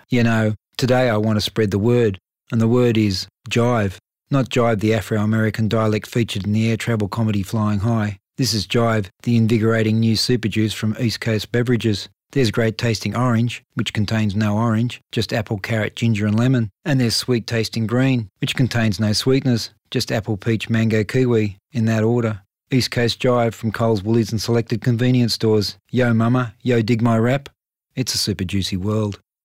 You know, today I want to spread the word, and the word is jive. Not Jive, the Afro-American dialect featured in the air travel comedy Flying High. This is Jive, the invigorating new super juice from East Coast Beverages. There's great tasting orange, which contains no orange, just apple, carrot, ginger and lemon. And there's sweet tasting green, which contains no sweeteners, just apple, peach, mango, kiwi, in that order. East Coast Jive from Coles, Woolies and selected convenience stores. Yo mama, yo dig my rap. It's a super juicy world.